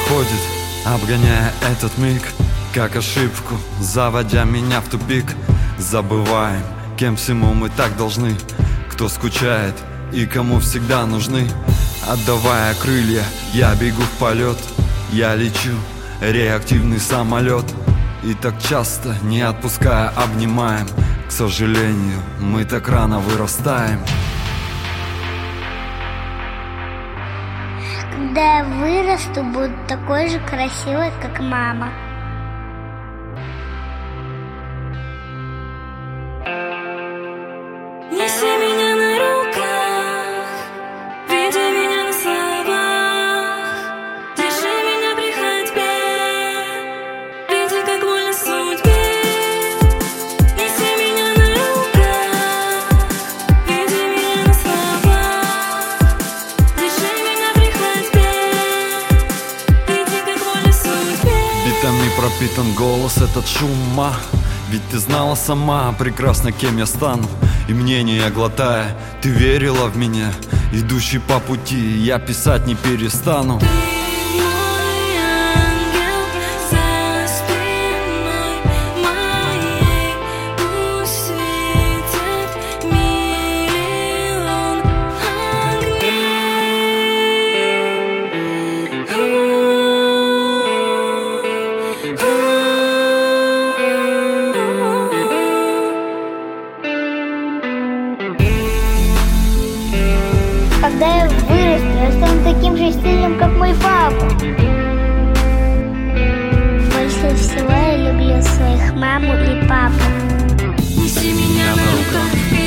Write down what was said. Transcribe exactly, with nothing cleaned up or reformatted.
проходит, обгоняя этот миг, как ошибку, заводя меня в тупик. Забываем, кем всему мы так должны, кто скучает и кому всегда нужны. Отдавая крылья, я бегу в полет, я лечу, реактивный самолет. И так часто, не отпуская, обнимаем. К сожалению, мы так рано вырастаем. Когда я вырасту, буду такой же красивой, как мама. Неси меня на руках, веди меня на словах, держи меня при ходьбе, види, как больно судьбе. Неси меня на руках, веди меня на словах, держи меня при ходьбе, види, как больно судьбе. Битами пропитан голос, этот шума. Ведь ты знала сама прекрасно, кем я стану. И мнение глотая, ты верила в меня. Идущий по пути, я писать не перестану. Когда я вырасту, я стану таким же стильным, как мой папа. Больше всего я люблю своих маму и папу. Неси меня на руках.